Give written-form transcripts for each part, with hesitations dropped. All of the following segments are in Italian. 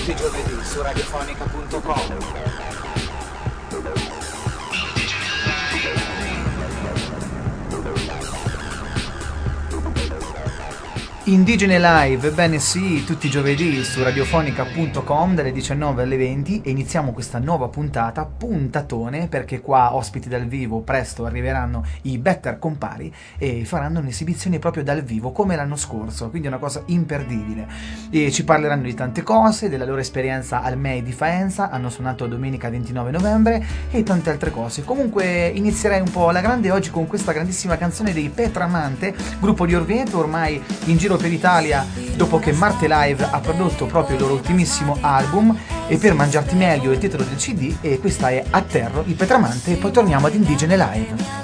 tutti i giovedì su radiofonica.com. Indigene Live, ebbene sì, tutti i giovedì su radiofonica.com dalle 19 alle 20 e iniziamo questa nuova puntatone, perché qua ospiti dal vivo presto arriveranno i Better Compari e faranno un'esibizione proprio dal vivo come l'anno scorso, quindi è una cosa imperdibile e ci parleranno di tante cose, della loro esperienza al MEI di Faenza, hanno suonato domenica 29 novembre e tante altre cose. Comunque inizierei un po' alla grande oggi con questa grandissima canzone dei Petramante, gruppo di Orvieto ormai in giro per Italia dopo che Marte Live ha prodotto proprio il loro ultimissimo album. E per mangiarti meglio il titolo del CD, e questa è Atterro, i Petramante, e poi torniamo ad Indigene Live.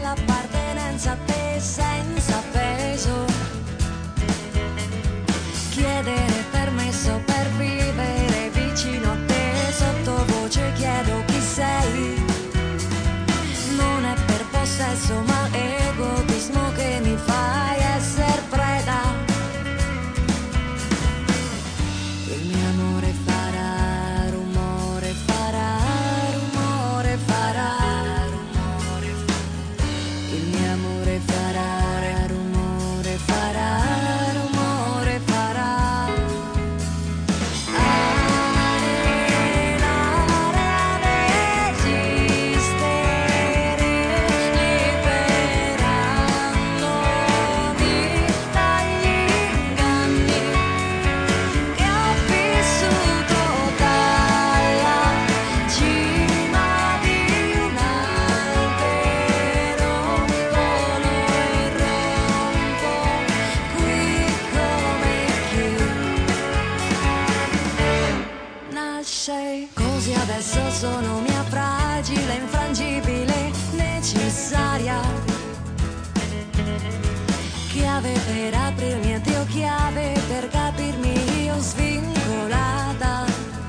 Chiedere permesso per vivere vicino a te, sottovoce chiedo chi sei. Non è per possesso ma egoismo che mi fai essere preda. Il mio amore farà rumore, farà rumore, farà rumore. Il mio amore farà rumore, farà rumore, farà. Così adesso sono mia fragile, infrangibile, necessaria chiave per aprirmi a Dio, chiave per capirmi io svincolata.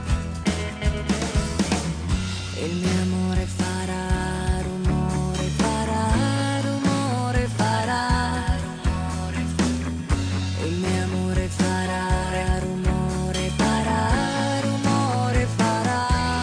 Il mio amore farà rumore, farà rumore, farà rumore. Il mio amore farà rumore, farà rumore, farà.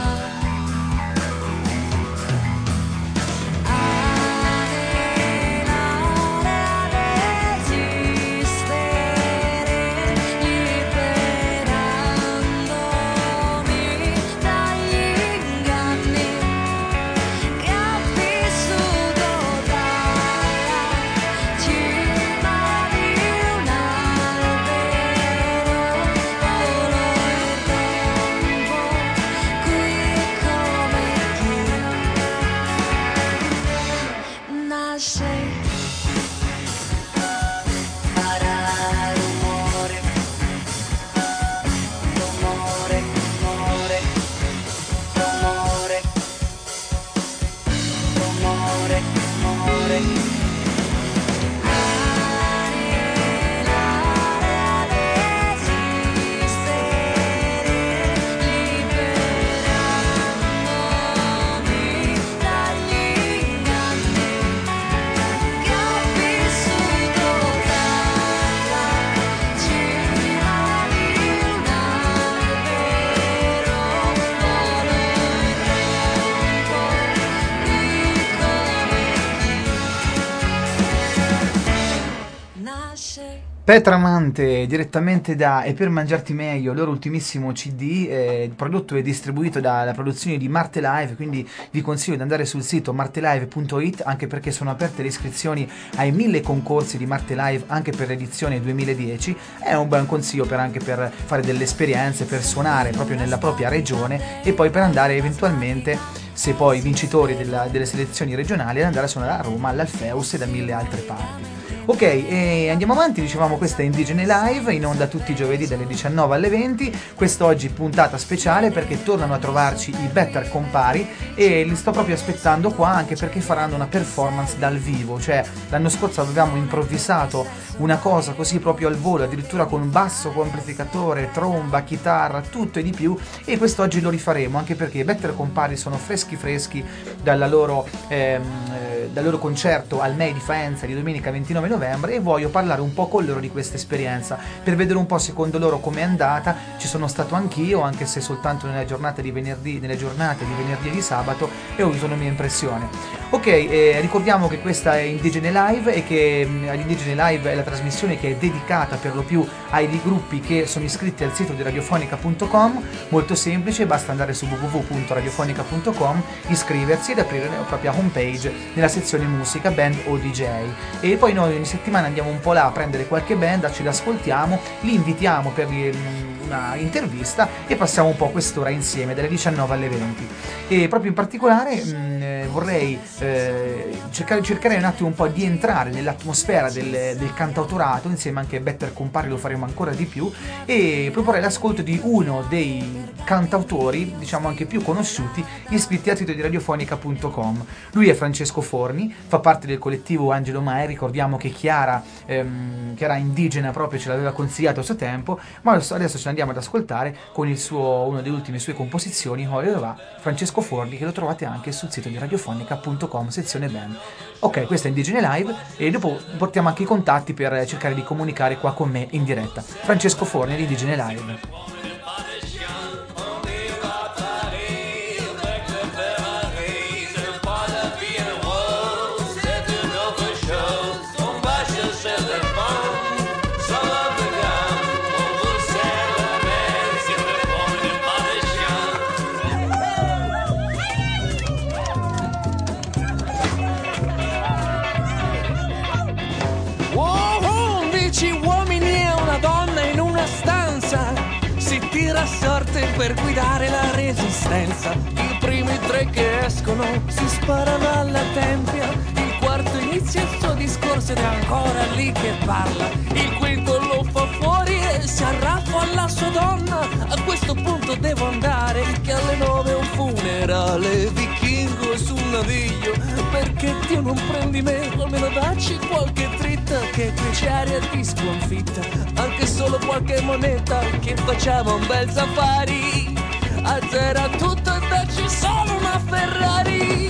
Petramante, direttamente da E per mangiarti meglio, il loro ultimissimo CD, prodotto e distribuito dalla produzione di Marte Live, quindi vi consiglio di andare sul sito martelive.it, anche perché sono aperte le iscrizioni ai 1000 concorsi di Marte Live anche per l'edizione 2010. È un buon consiglio anche per fare delle esperienze, per suonare proprio nella propria regione e poi per andare eventualmente, se poi vincitori delle selezioni regionali, ad andare a suonare a Roma, all'Alfeus e da 1000 altre parti. Ok, e andiamo avanti, dicevamo questa è Indigene Live, in onda tutti i giovedì dalle 19 alle 20, quest'oggi puntata speciale perché tornano a trovarci i Better Compari e li sto proprio aspettando qua, anche perché faranno una performance dal vivo, cioè l'anno scorso avevamo improvvisato una cosa così proprio al volo, addirittura con basso, con amplificatore, tromba, chitarra, tutto e di più, e quest'oggi lo rifaremo, anche perché i Better Compari sono freschi dal loro concerto al MEI di Faenza di domenica 29 novembre, novembre e voglio parlare un po' con loro di questa esperienza, per vedere un po' secondo loro com'è andata. Ci sono stato anch'io, anche se soltanto nelle giornate di venerdì e di sabato, e ho avuto una mia impressione. Ok, ricordiamo che questa è Indigene Live e che l'Indigene Live è la trasmissione che è dedicata per lo più ai gruppi che sono iscritti al sito di radiofonica.com. Molto semplice, basta andare su www.radiofonica.com, iscriversi ed aprire la propria homepage nella sezione musica, band o DJ, e poi noi ogni settimana andiamo un po' là a prendere qualche band, ci l'ascoltiamo, li invitiamo per una intervista e passiamo un po' quest'ora insieme dalle 19 alle 20. E proprio in particolare vorrei cercare un attimo un po' di entrare nell'atmosfera del cantautorato, insieme anche a Better Compare lo faremo ancora di più, e proporrei l'ascolto di uno dei cantautori, diciamo anche più conosciuti, iscritti al sito di radiofonica.com. Lui è Francesco Forni, fa parte del collettivo Angelo Mai. Ricordiamo che Chiara Indigena proprio ce l'aveva consigliato a suo tempo, ma adesso ce l'andiamo ad ascoltare con una delle ultime sue composizioni, Ora va, Francesco Forni, che lo trovate anche sul sito di radiofonica.com, sezione band. Ok, questa è Indigene Live e dopo portiamo anche i contatti per cercare di comunicare qua con me in diretta. Francesco Forni di Indigene Live. A sorte per guidare la resistenza. I primi tre che escono si sparano alla tempia, il quarto inizia il suo discorso ed è ancora lì che parla, il quinto lo fa fuori e si arraffa alla sua donna. A questo punto devo andare, che alle 9 è un funerale vichingo sul naviglio, perché Dio non prendi me, almeno dacci qualche dritta, che qui c'è aria di sconfitta, anche solo qualche moneta, che facciamo un bel safari, azzera tutto e dacci solo una Ferrari.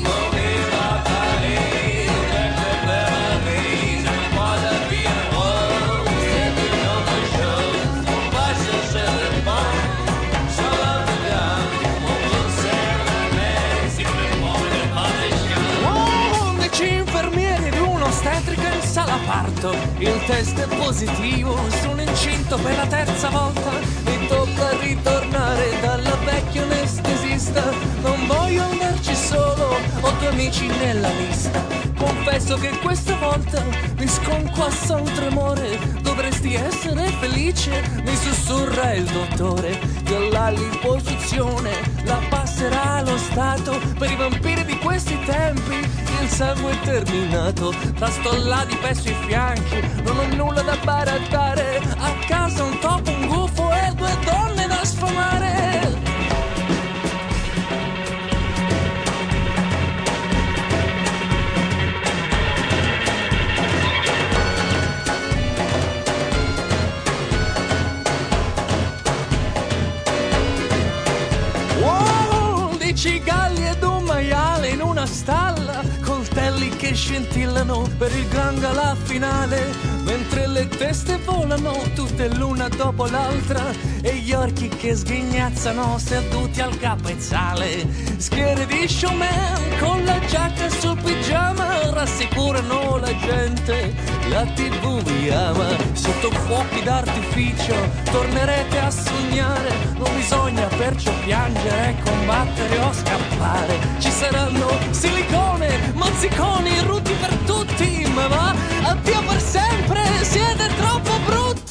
Parto, il test è positivo, sono incinto per la terza volta, mi tocca ritornare dalla vecchia anestesista, non voglio andarci solo, ho due amici nella lista, confesso che questa volta mi sconquassa un tremore, dovresti essere felice, mi sussurra il dottore, che la liposuzione la passerà allo Stato, per i vampiri di questi tempi il sangue è terminato, tra stollati pesso i fianchi, non ho nulla da barattare, a casa un topo, un gufo e due donne da sfamare. Wow, 10 galli ed un maiale in una stalla, coltelli che scintillano per il gran galà finale, mentre le teste volano tutte l'una dopo l'altra e gli orchi che sghignazzano seduti al capezzale. Schiere di showman con la giacca sul pigiama rassicurano la gente, la TV vi ama, sotto fuochi d'artificio tornerete a sognare, non bisogna perciò piangere, combattere o scappare, ci saranno silicone, mozziconi, ruti per tutti, ma va, addio per sempre, siete troppo brutti.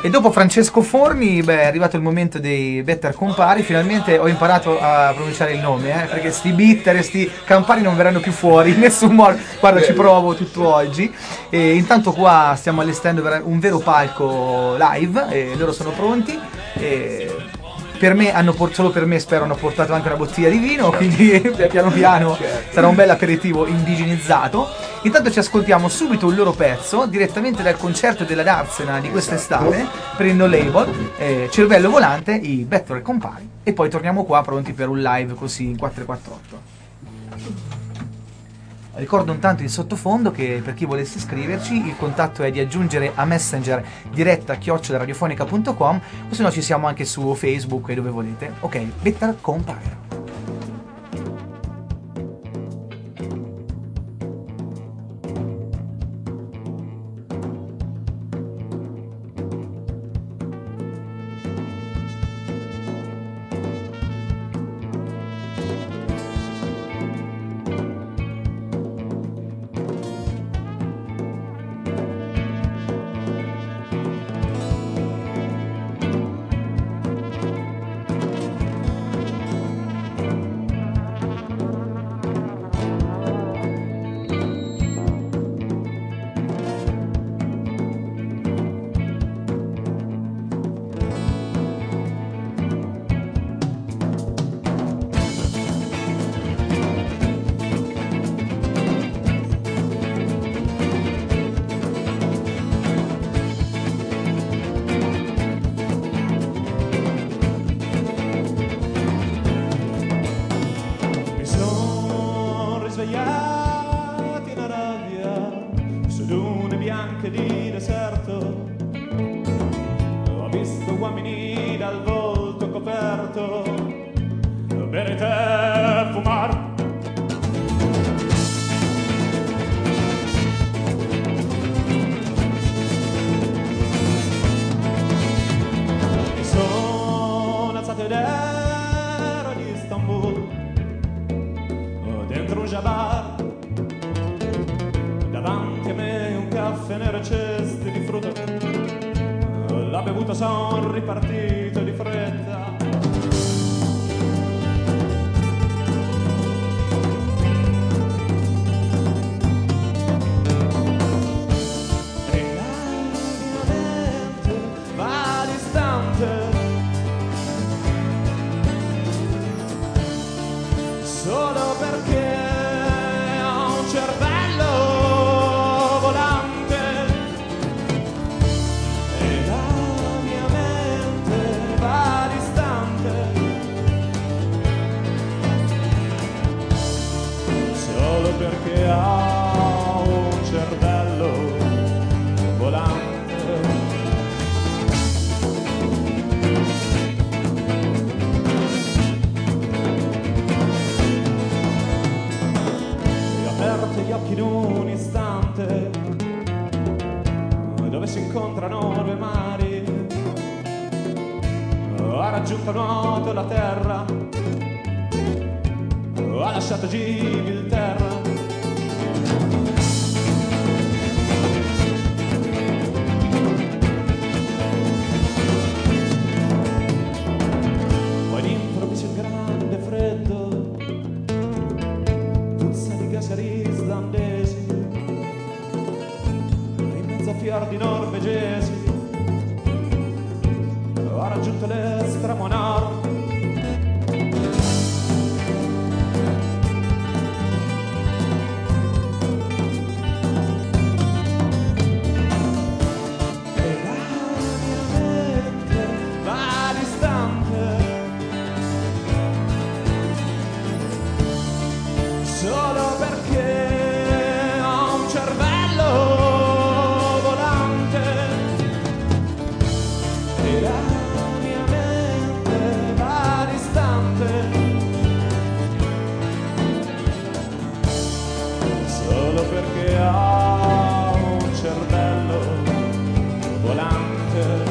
E dopo Francesco Forni, beh, è arrivato il momento dei Better Compari. Finalmente ho imparato a pronunciare il nome, perché sti Bitter e sti Campari non verranno più fuori in nessun modo. Guarda, ci provo tutto oggi. E intanto qua stiamo allestendo un vero palco live e loro sono pronti. E per me solo per me spero hanno portato anche una bottiglia di vino, quindi piano piano sarà un bel aperitivo indigenizzato. Intanto ci ascoltiamo subito il loro pezzo direttamente dal concerto della Darsena di quest'estate per il No Label, Cervello Volante, i Better Compari, e poi torniamo qua pronti per un live così in 448. Ricordo intanto in sottofondo che per chi volesse iscriverci il contatto è di aggiungere a Messenger diretta@radiofonica.com, o se no ci siamo anche su Facebook e dove volete. Ok, Better Compare. Son ripartito di fretta. E la mia mente va distante, solo perché ho un cervello volante. E la mia mente va distante, solo perché ho un cervello volante. E ho aperto gli occhi in un istante, dove si incontrano due mari. Ha raggiunto a nuoto la terra, ha lasciato Gibilterra. Poi d'improvviso il grande freddo puzza di gaseri islandesi, in mezzo a fiordi norvegesi ha raggiunto l'estremo nord. E la mia mente va distante, solo perché ho un cervello volante. E la mia mente va distante, solo perché ho un cervello volante.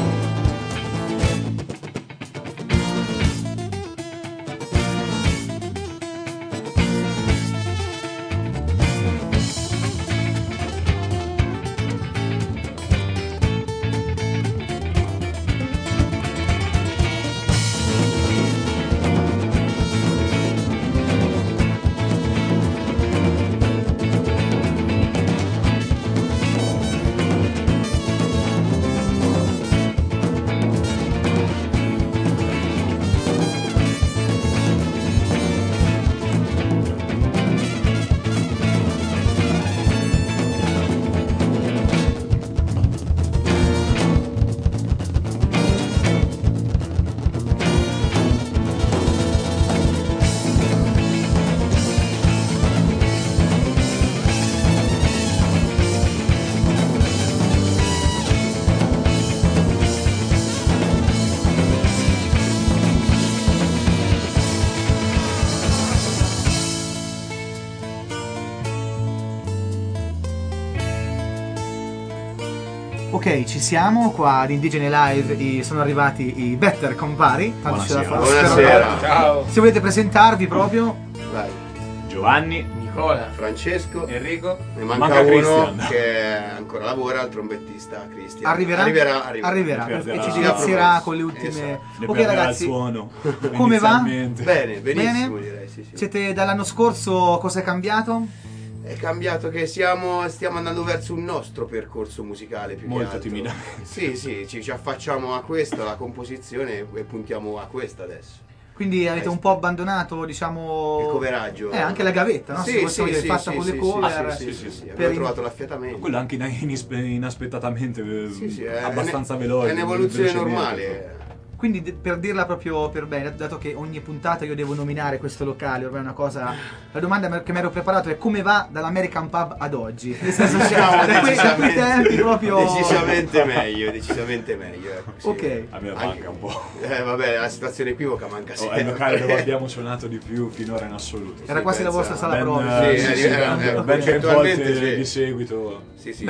Ok, ci siamo qua ad Indigene Live, sono arrivati i Better Compari. Buonasera. Ciao. Se volete presentarvi proprio. Vai. Giovanni, Nicola, Francesco, Enrico. ne manca Manca uno Christian. che ancora lavora, il trombettista Cristian. Arriverà Perderà. e ci Sì, delizierà sì, con le ultime. esatto. ne Ok perderà ragazzi, il suono. come va? inizialmente. Bene, benissimo Bene? direi, sì. Siete dall'anno scorso, cosa è cambiato? È cambiato che stiamo andando verso un nostro percorso musicale più Molto che altro. timidamente. Sì, ci affacciamo a questa, la composizione, e puntiamo a questa adesso. Quindi avete un po' abbandonato, diciamo. Il coveraggio. Anche la gavetta, no? Se possiamo dire, fatta con le cover. Sì. per Abbiamo in- trovato l'affietamento. Quello anche inaspettatamente, È abbastanza veloce. È un'evoluzione velocemente. normale. Quindi per dirla proprio per bene, dato che ogni puntata io devo nominare questo locale, ormai è una cosa. La domanda che mi ero preparato è come va dall'American Pub ad oggi? Nel senso, da quei tempi proprio. Decisamente meglio, ecco, sì. Ok. A me Anche- manca un po'. Vabbè, la situazione equivoca manca È sempre. il locale dove abbiamo suonato di più finora in assoluto. Era quasi la pensa- vostra sala Ben, prove. Sì, ben tre concettualmente volte sì. di seguito. Sì.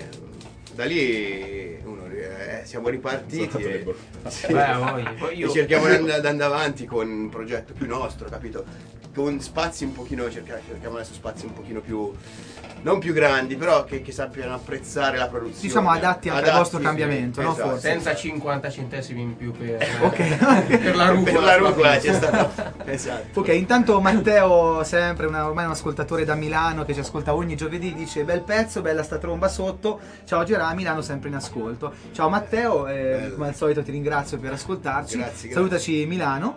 Da lì siamo ripartiti Sono e, stato le Poi e io cerchiamo di andare avanti con un progetto più nostro, capito? Con spazi un pochino, cerchiamo adesso spazi un pochino più, non più grandi, però che sappiano apprezzare la produzione. Diciamo adatti anche al vostro cambiamento, no? esatto. Forse. senza 50 centesimi in più per Ok. per la rucola. Per la rucola c'è stato. Esatto. Ok, intanto Matteo, sempre ormai un ascoltatore da Milano che ci ascolta ogni giovedì, dice bel pezzo, bella sta tromba sotto. Ciao Gerà, Milano sempre in ascolto. Ciao Matteo, come al solito ti ringrazio per ascoltarci. Grazie. Salutaci Milano.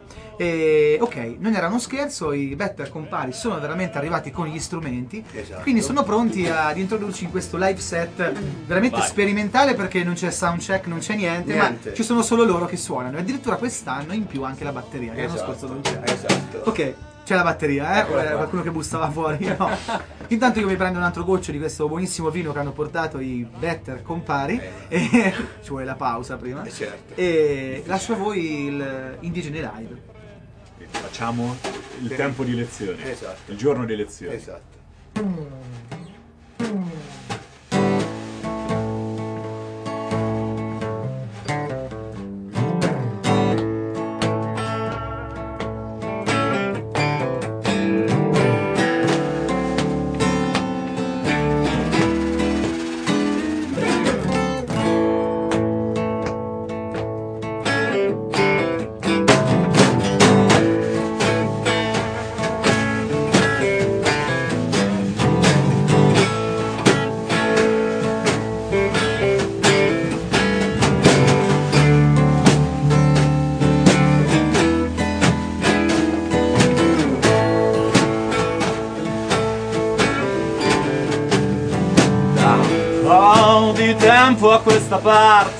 Ok, non era uno scherzo, i Better Compari sono veramente arrivati con gli strumenti. Esatto. Quindi sono pronti ad introdurci in questo live set veramente Vai. sperimentale, perché non c'è sound check, non c'è niente, ma Niente. ci sono solo loro che suonano. E addirittura quest'anno in più anche la batteria, che l'anno scorso non c'era. Esatto. Ok, c'è la batteria, Eccola qua. qualcuno che bussava fuori. No. Intanto io mi prendo un altro goccio di questo buonissimo vino che hanno portato i Better Compari. E ci vuole la pausa prima. Certo. E lascio a voi il Indigene Live. Facciamo il tempo di lezione. Esatto. Il giorno di lezione. Esatto. Po' di tempo a questa parte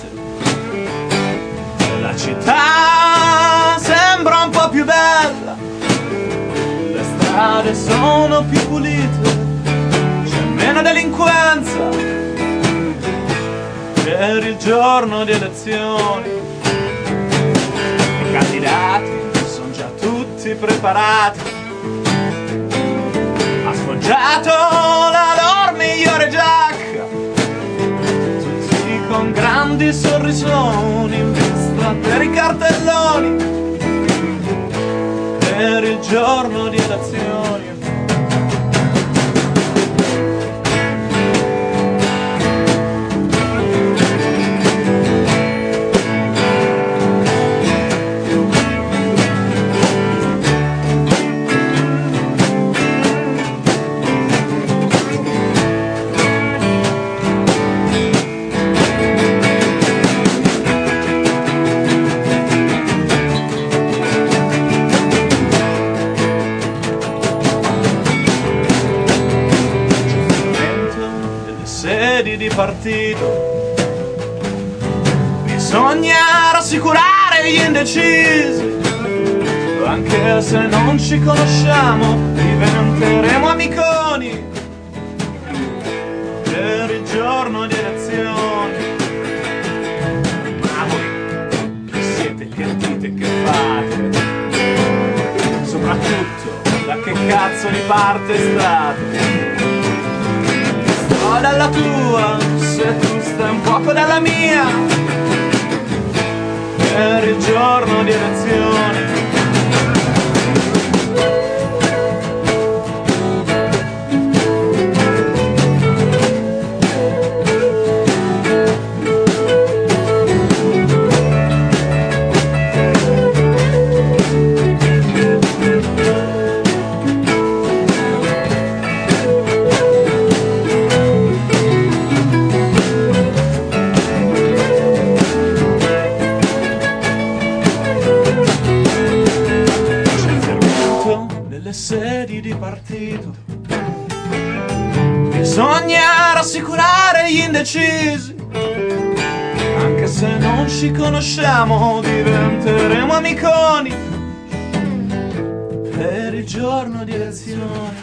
la città sembra un po' più bella, le strade sono più pulite, c'è meno delinquenza per il giorno di elezioni. I candidati sono già tutti preparati, ha sfoggiato la loro migliore giacca, tutti con grandi sorrisoni in vista per i cartelloni per il giorno di elezioni. Delle sedi di partito bisogna rassicurare gli indecisi, anche se non ci conosciamo diventeremo amiconi per il giorno di elezioni. Ma voi chi siete, che dite, che fate? Soprattutto da che cazzo di parte state? sto dalla tua, se tu stai un poco dalla mia, per il giorno di elezioni. Sedi di partito, bisogna rassicurare gli indecisi, anche se non ci conosciamo diventeremo amiconi per il giorno di elezioni.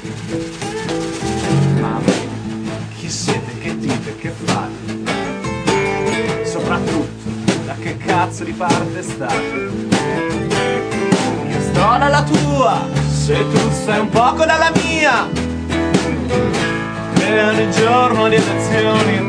Ma chi siete, che dite, che fate? Soprattutto, da che cazzo di parte state? Io sto dalla tua, se tu sei un poco dalla mia, per il giorno di elezioni.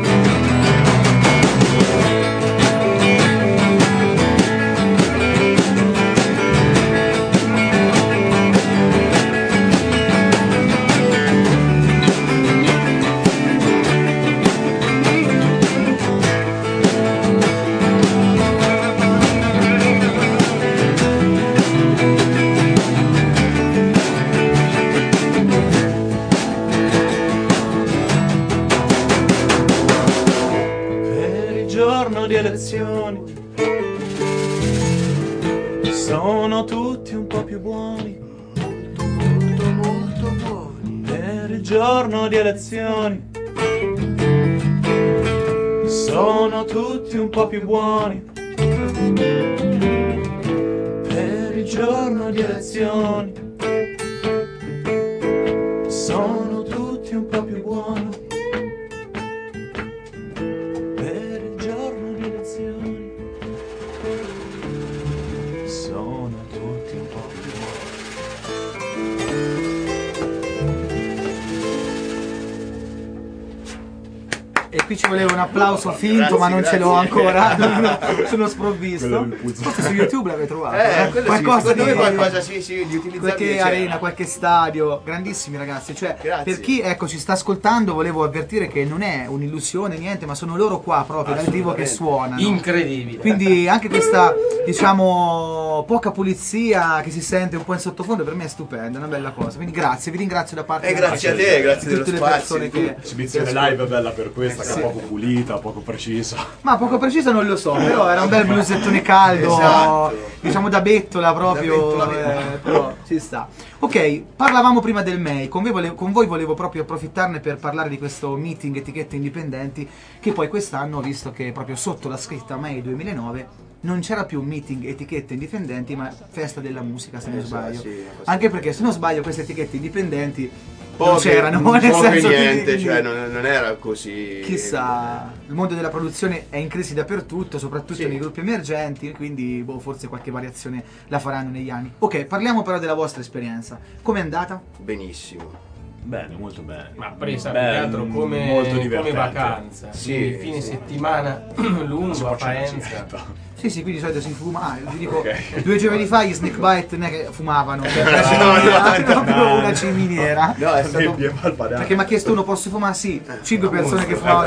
Di elezioni sono tutti un po' più buoni, molto buoni per il giorno di elezioni, sono tutti un po' più buoni per il giorno di elezioni, sono tutti un po' più buoni. E qui ci voleva un applauso finto, grazie, ma non grazie. ce l'ho ancora, sono sprovvisto. Forse su YouTube l'avete trovato. Quello Qualcosa sì, secondo me di qualcosa sì, di utilizzabile qualche c'è. arena, qualche stadio, grandissimi ragazzi. Cioè, Grazie. per chi ecco ci sta ascoltando, volevo avvertire che non è un'illusione, niente, ma sono loro qua proprio dal vivo che suonano. Incredibile. Quindi anche questa, diciamo, poca pulizia che si sente un po' in sottofondo per me è stupenda, è una bella cosa. Quindi grazie, vi ringrazio da parte Grazie a te, grazie di dello tutte le spazio. persone che L'esibizione live è bella per questa, che è poco pulita, poco precisa. Ma poco preciso non lo so, però era un bel blusettone caldo, Esatto. diciamo da bettola proprio, Da bettola. però ci sta. Ok, parlavamo prima del MEI, con voi volevo proprio approfittarne per parlare di questo meeting etichette indipendenti, che poi quest'anno ho visto che proprio sotto la scritta MEI 2009 non c'era più un meeting etichette indipendenti, ma festa della musica, se non sbaglio. sì, Anche perché se non sbaglio queste etichette indipendenti non Poche, c'erano, nel poche senso che- niente, cioè non era così. Chissà, il mondo della produzione è in crisi dappertutto, soprattutto Sì. nei gruppi emergenti, quindi forse qualche variazione la faranno negli anni. Ok, parliamo però della vostra esperienza. Com'è andata? Benissimo. Bene, molto bene. Ma presa più che altro molto come divertente. vacanza. Sì, fine sì. settimana lungo Si a faccia una Faenza. sigaretta. Sì, qui di solito si fuma. Ah, vi dico, Ok. 2 giorni fa gli Snake Bite non è che fumavano, no, proprio no. una ciminiera. No, è stato Nebbia malvadata. Perché mi ha chiesto uno, posso fumare? Sì, 5 persone che fumavano.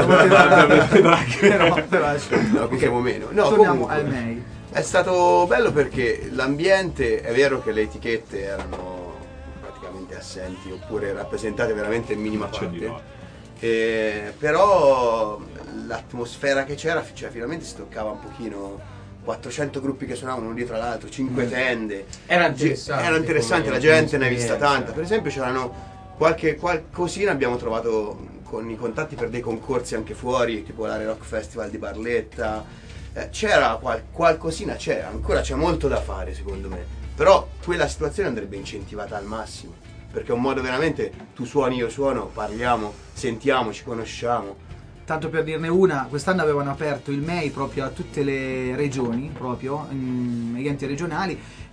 però No, qui siamo meno. No, torniamo comunque, al MEI. è stato bello perché l'ambiente, è vero che le etichette erano praticamente assenti oppure rappresentate veramente in minima C'è di parte. no. Però l'atmosfera che c'era, cioè finalmente si toccava un pochino 400 gruppi che suonavano uno dietro l'altro, 5 tende. Era interessante. Era interessante, come la gente ne ha vista esperienza. tanta. Per esempio c'erano qualcosina abbiamo trovato con i contatti per dei concorsi anche fuori, tipo l'Are Rock Festival di Barletta. C'era qualcosina, ancora c'è molto da fare secondo me. Però quella situazione andrebbe incentivata al massimo, perché è un modo veramente, tu suoni, io suono, parliamo, sentiamo, ci conosciamo. Tanto per dirne una, quest'anno avevano aperto il MEI proprio a tutte le regioni, proprio, agli enti regionali,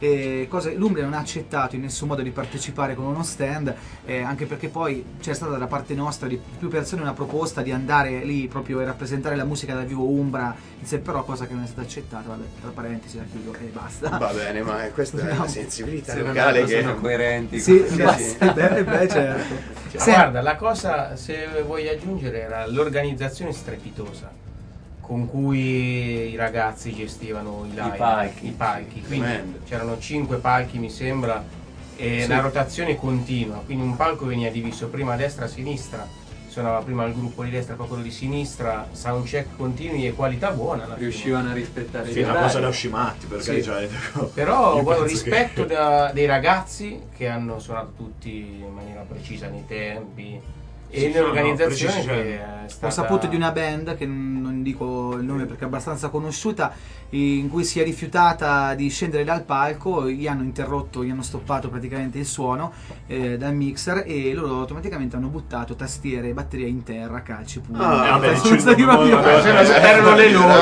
L'Umbria non ha accettato in nessun modo di partecipare con uno stand, anche perché poi c'è stata da parte nostra di più persone una proposta di andare lì proprio e rappresentare la musica dal vivo Umbra, però cosa che non è stata accettata, vabbè, tra parentesi la chiudo e basta. Va bene, ma questa è una sensibilità Se non locale che sono coerenti. Sì, con- beh, certo. Ma guarda, la cosa, se vuoi aggiungere, era l'organizzazione strepitosa con cui i ragazzi gestivano i live, palchi. i palchi. Quindi Tremendo. c'erano 5 palchi mi sembra, e una rotazione continua, quindi un palco veniva diviso prima a destra, a sinistra, suonava prima il gruppo di destra, poi quello di sinistra, soundcheck continui e qualità buona alla fine. Riuscivano a rispettare Sì, gli una cosa da orari. uscimatti, perché Sì. cioè, Però io guarda, penso rispetto che- dei ragazzi che hanno suonato tutti in maniera precisa nei tempi e Sì, nell'organizzazione no, che è stata... Ho saputo di una band che non dico il nome perché è abbastanza conosciuta, in cui si è rifiutata di scendere dal palco, gli hanno interrotto, gli hanno stoppato praticamente il suono dal mixer e loro automaticamente hanno buttato tastiere e batteria in terra, calci puri. vabbè, Sono stati proprio- erano le loro.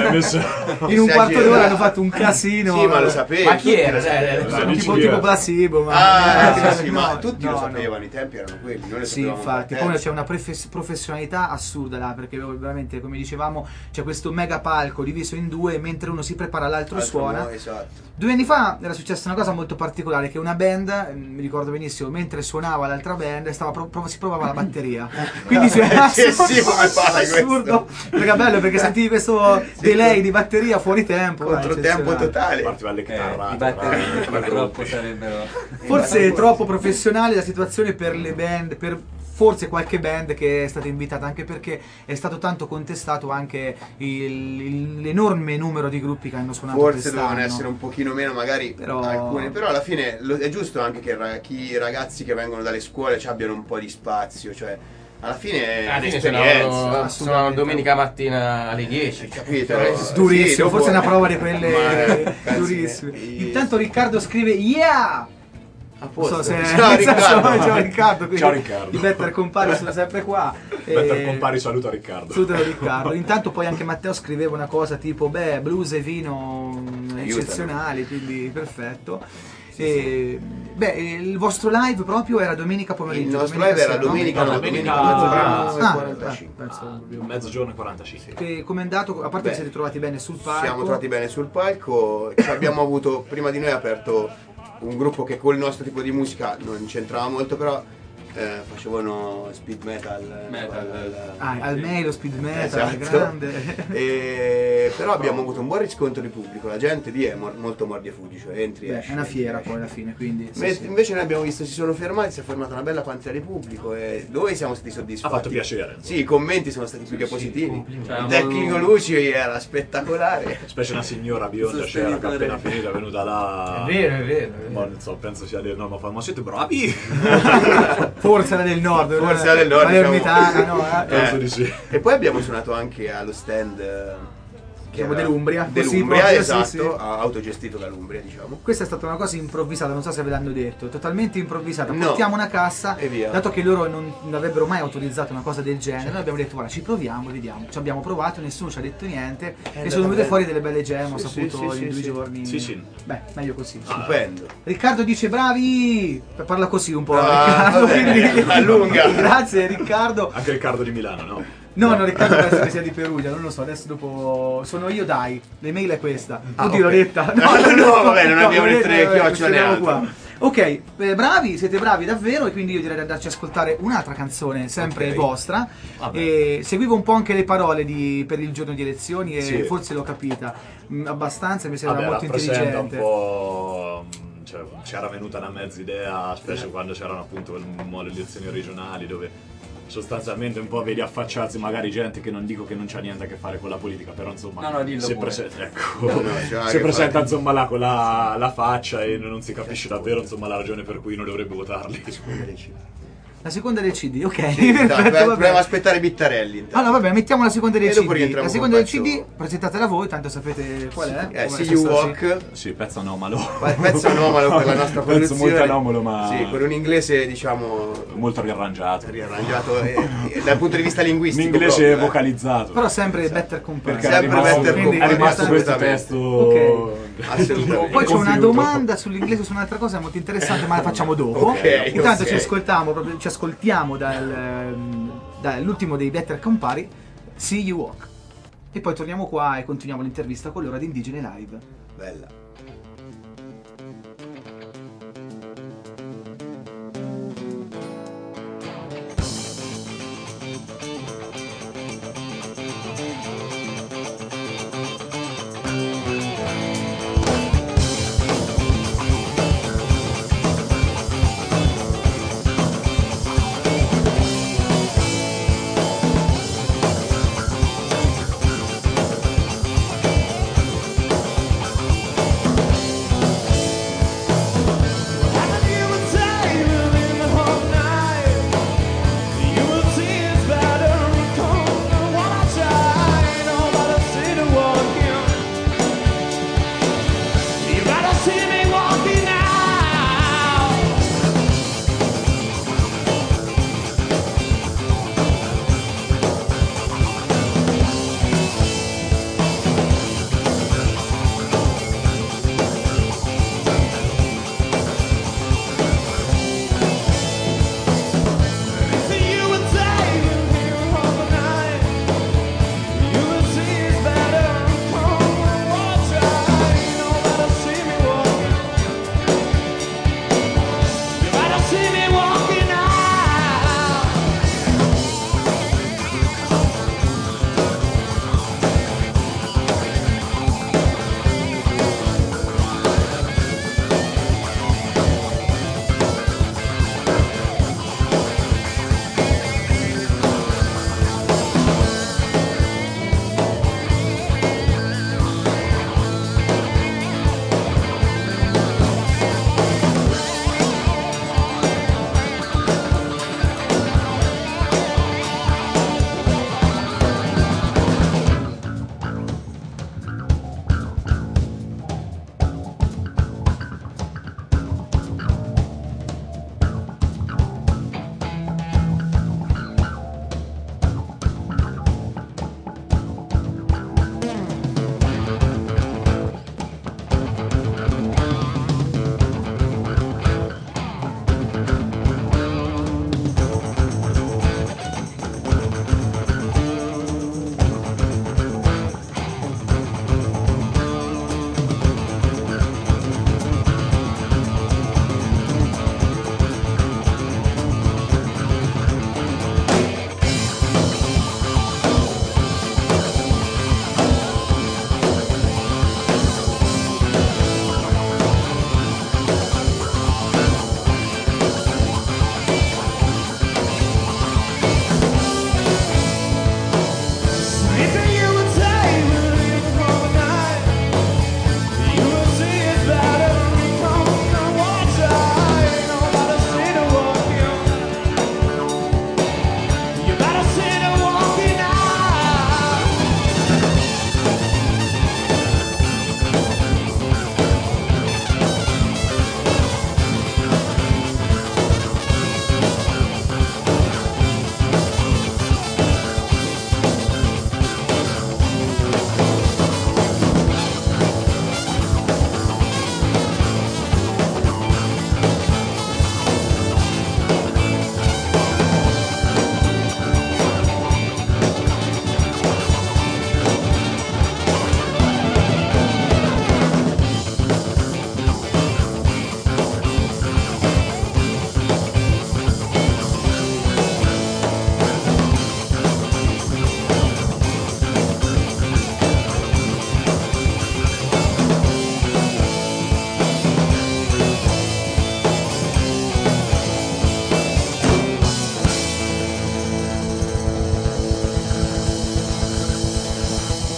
in un quarto d'ora Esagerato. hanno fatto un casino. Sì, ma lo sapevi. Ma chi era? Sono dici tipo, chi tipo è? placebo, ma Ah, sì, no, ma tutti no, lo no. sapevano, i tempi erano quelli, noi lo Sì, sapevamo. infatti, per poi tempo. c'è una professionalità assurda là, perché veramente, come dicevamo, c'è questo mega palco diviso in due, mentre uno si prepara, l'altro Altro suona. no, esatto. 2 anni fa era successa una cosa molto particolare, che una band, mi ricordo benissimo, mentre suonava l'altra band, si provava la batteria. Quindi c'è sì, come fai assurdo, perché è bello, perché sentivi questo delay di batteria fuori tempo. Controtempo eccezionale. totale. Partiva alle chitarrate. I batteristi purtroppo sarebbero... Forse è troppo professionale la situazione per le band, per forse qualche band che è stata invitata, anche perché è stato tanto contestato anche l'enorme numero di gruppi che hanno suonato Forse quest'anno. dovevano essere un pochino meno magari Però- alcuni, però alla fine è giusto anche che i ragazzi che vengono dalle scuole ci abbiano un po' di spazio, cioè alla fine è Alla fine un'esperienza. suonavano domenica mattina alle 10. Capito? Durissimo, Sì, dopo- forse è una prova di quelle Ma, durissime. cazzi, Intanto Riccardo scrive yeah! a Non posto. so se Ciao Riccardo. Ciao Riccardo, quindi Ciao, Riccardo. i Better Compari sono sempre qua. Better Compari saluta Riccardo. Salutalo Riccardo. Intanto poi anche Matteo scriveva una cosa tipo blues e vino eccezionali, quindi perfetto. Il vostro live proprio era domenica pomeriggio. Il nostro domenica live era sera, no? domenica, no, domenica mezzogiorno Ah, 45. Mezzogiorno e 45. E com'è andato? A parte Beh, che siete trovati bene sul palco. Siamo trovati bene sul palco, ci abbiamo avuto prima di noi aperto un gruppo che col nostro tipo di musica non c'entrava molto, però facevano speed metal. Al mail lo speed metal, Esatto. grande. Però abbiamo avuto un buon riscontro di pubblico, la gente lì è molto mordi e fuggi, cioè entri Beh, esci, è una entri, fiera esci. poi alla fine, quindi sì, Me- sì. Invece noi abbiamo visto, si è formata una bella panzera di pubblico e noi siamo stati soddisfatti. Ha fatto piacere. Sì, i commenti sono stati più che positivi. Cioè, Il tecnico Luci era spettacolare. Specie una signora bionda c'era che appena finita è venuta là. È vero, è vero. Ma non so, penso sia del nord, ma fa, ma siete bravi? Forse era del nord, Forse era del nord, Palermitana, diciamo. no? Penso di sì. E poi abbiamo suonato anche allo stand che Diciamo era- dell'Umbria, così dell'Umbria, proprio, esatto, sì, sì. autogestito dall'Umbria, diciamo. Questa è stata una cosa improvvisata, non so se ve l'hanno detto, totalmente improvvisata. No. Portiamo una cassa, E via. dato che loro non avrebbero mai autorizzato una cosa del genere, noi abbiamo detto guarda ci proviamo, vediamo. Ci abbiamo provato, nessuno ci ha detto niente e andata sono venute bene. fuori delle belle gem, ho Sì, saputo sì, in sì, 2 sì. giorni. Sì, sì. Beh, meglio così. Stupendo. Riccardo dice bravi! Parla così un po', Ah, Riccardo, va bene, quindi allunga. Grazie Riccardo. Anche Riccardo di Milano, no? No, Riccardo penso che sia di Perugia, non lo so, adesso dopo sono io dai, l'email è questa. Oddio, l'ho ok. detta. No, vabbè, non abbiamo le l'ho 3 detta, chiocciole scriviamo altre. qua. Ok, bravi, siete bravi davvero e quindi io direi di andarci a ascoltare un'altra canzone, sempre Ok. vostra. Vabbè. E seguivo un po' anche le parole per il giorno di elezioni e Sì. forse l'ho capita abbastanza, mi sembra Vabbè, molto rappresenta intelligente. un po'. Cioè, c'era venuta una mezza idea, specie quando c'erano appunto le elezioni regionali, dove sostanzialmente un po' vedi affacciarsi magari gente che non dico che non c'ha niente a che fare con la politica, però insomma No, dillo si pure. presenta, ecco, No, c'ha a si che presenta fare. insomma là con la faccia e non si capisce davvero insomma la ragione per cui non dovrebbe votarli. La seconda del CD, ok. Sì, dai, perfetto, dobbiamo aspettare Bittarelli intanto. Allora vabbè, mettiamo la seconda del E dopo CD. rientriamo La con seconda del pezzo- CD, presentatela voi, tanto sapete qual è. See You Walk, Sì, pezzo anomalo. il pezzo anomalo per la nostra Pezzo produzione. molto anomalo, ma Sì, con un inglese diciamo molto riarrangiato. riarrangiato dal punto di vista Un linguistico. inglese proprio, vocalizzato. Però sempre Better Compare. Perché sempre Better Quindi Compare, è rimasto questo assolutamente. testo. Ok. Assolutamente. Poi c'è una Confiuto. domanda sull'inglese su un'altra cosa molto interessante, ma la facciamo dopo. Ok, Intanto ok. ci ascoltiamo dall'ultimo dei Better Compari, See You Walk. E poi torniamo qua e continuiamo l'intervista con l'ora di Indigene Live. Bella.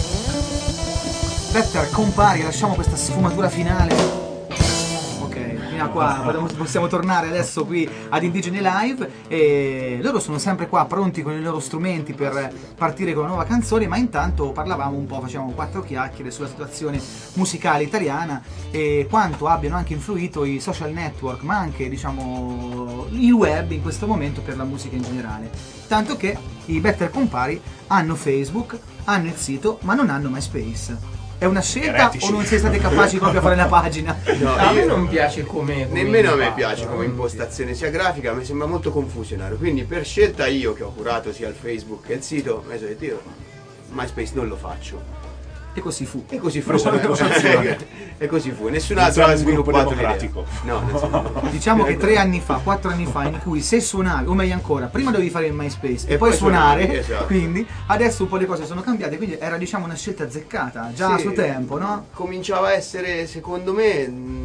Better Compari, lasciamo questa sfumatura finale. Ok, bisogna qua, possiamo tornare adesso qui ad Indigene Live, e loro sono sempre qua pronti con i loro strumenti per partire con una nuova canzone, ma intanto parlavamo un po', facevamo 4 chiacchiere sulla situazione musicale italiana e quanto abbiano anche influito i social network, ma anche diciamo il web in questo momento per la musica in generale. Tanto che i Better Compari hanno Facebook, hanno il sito, ma non hanno MySpace. È una scelta Eretici. o non siete stati capaci proprio a fare la pagina? No, A me io- non piace come Nemmeno a me impatto, piace come impostazione sia grafica, mi sembra molto confusionario. Quindi per scelta io che ho curato sia il Facebook che il sito, mi sono detto io MySpace non lo faccio. E così fu. E così fu. Preso la posizione. E così fu. Nessun Non altro siamo ha un gruppo sviluppato l'idea. democratico. No, nessuno. Diciamo che 3 anni fa, 4 anni fa, in cui se suonavi, o meglio ancora, prima dovevi fare il MySpace e, E poi poi suonare, suonavi, esatto. quindi adesso un po' le cose sono cambiate, quindi era diciamo una scelta azzeccata, già a Sì, suo tempo, no? Cominciava a essere, secondo me,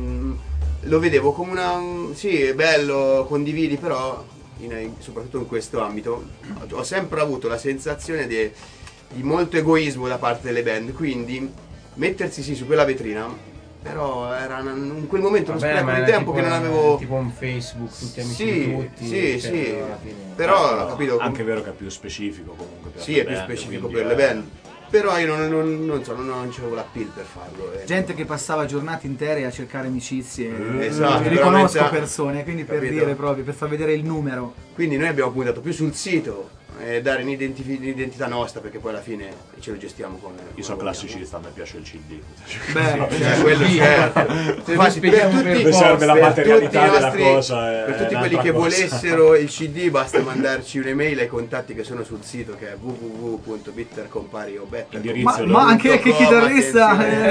lo vedevo come una... Sì, è bello, condividi, però soprattutto in questo ambito ho sempre avuto la sensazione di molto egoismo da parte delle band, quindi mettersi sì su quella vetrina, però era in quel momento uno spreco di tempo che non avevo... tipo un Facebook, tutti amici Sì, di tutti. sì, cioè, sì, alla fine. però capito... Anche vero che è più specifico comunque per Sì, le è più band, specifico quindi per le band, però io non so, non c'avevo l'appeal per farlo. Gente che passava giornate intere a cercare amicizie, Esatto, riconosco veramente, persone, quindi per capito? dire proprio, per far vedere il numero. Quindi noi abbiamo puntato più sul sito, dare un'identità nostra, perché poi alla fine ce lo gestiamo con... Io sono classicista, a me piace il CD. Beh, Cioè, quello certo. Se Infatti, noi spieghiamo per tutti, per serve la per materialità tutti i della nostri- cosa, è per tutti quelli un'altra che cosa. volessero il CD basta mandarci un'email ai contatti che sono sul sito, che è www.bittercompari o Indirizzo ma anche che chitarrista,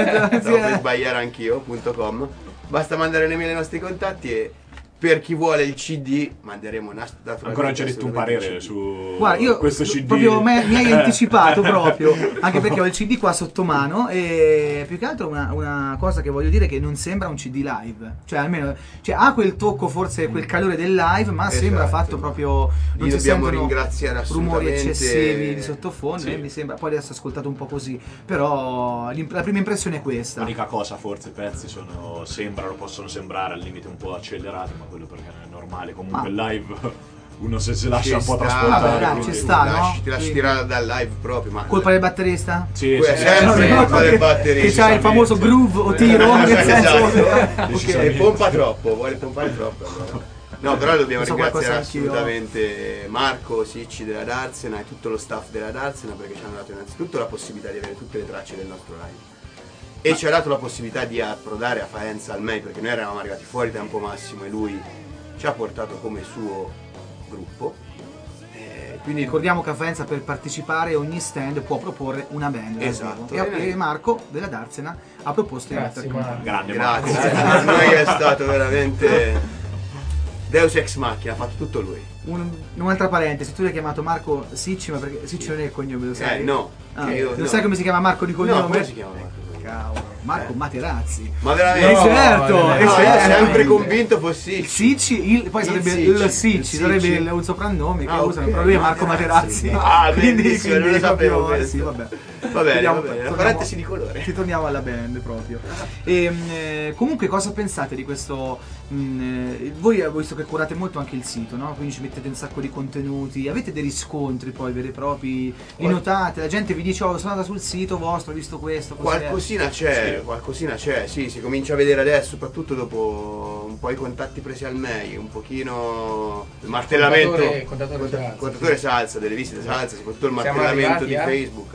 per sbagliare anch'io.com. Basta mandare un'email ai nostri contatti e per chi vuole il CD manderemo naturalmente. Ancora non ci hai detto un assolutamente parere il CD. su guarda, io questo CD. proprio mi hai anticipato proprio, anche perché ho il CD qua sotto mano e più che altro una cosa che voglio dire è che non sembra un CD live, cioè almeno ha quel tocco, forse quel calore del live, ma Esatto. sembra fatto proprio, non Li si dobbiamo sentono ringraziare rumori assolutamente. eccessivi di sottofondo, Sì. mi sembra, poi adesso ho ascoltato un po' così, però la prima impressione è questa. L'unica cosa, forse i pezzi possono sembrare al limite un po' accelerati, ma quello perché non è normale. Comunque il live uno se si lascia un po' trasportare. vabbè, dai, quindi- ci sta, no? Ti lasci Quindi- tirare dal live proprio, ma Colpa del batterista? Sì, Poi è sì, sempre sì. colpa del Che batterista. c'ha il famoso groove o tiro, nel senso... Esatto. E pompa troppo, vuole pompare troppo allora. No, però dobbiamo Ne so ringraziare qualcosa anch'io. assolutamente Marco Sicci della Darsena e tutto lo staff della Darsena, perché ci hanno dato innanzitutto la possibilità di avere tutte le tracce del nostro live e ci ha dato la possibilità di approdare a Faenza al MEI, perché noi eravamo arrivati fuori tempo massimo e lui ci ha portato come suo gruppo. Quindi Ricordiamo che a Faenza per partecipare ogni stand può proporre una band dal Esatto. vivo. E Marco della Darsena ha proposto di Grazie, mettere Marco. Grande Marco. grazie, per noi è stato veramente Deus ex machina, ha fatto tutto lui. un'altra parentesi, tu l'hai chiamato Marco Sicci, ma perché Sicci non è il cognome, lo sai? No. Ah, che io- lo no. sai come si chiama Marco di cognome? No, come si chiama Marco? Cavolo, Marco Materazzi. Ma veramente? No, certo, no, è No, io certo. sempre convinto fossi Il Sicci, poi Il sarebbe Sicci, il Sicci, il sarebbe Sicci. un soprannome che Ah, usano, ok, però lui è Marco Materazzi. Materazzi. Ah, bellissimo, non lo sapevo proprio, questo. sì, vabbè. Va bene, Torniamo- va bene, la torniamo- parentesi di colore. Ritorniamo alla band proprio. Comunque cosa pensate di questo? Voi ho visto che curate molto anche il sito, no? Quindi ci mettete un sacco di contenuti, avete dei riscontri poi veri e propri, li notate, la gente vi dice oh sono andata sul sito vostro, ho visto questo, cos'è? Qualcosina c'è, sì, si comincia a vedere adesso, soprattutto dopo un po' i contatti presi al MEI, un pochino il martellamento, contatore salsa, delle visite salsa, soprattutto il Siamo martellamento di arrivati Facebook,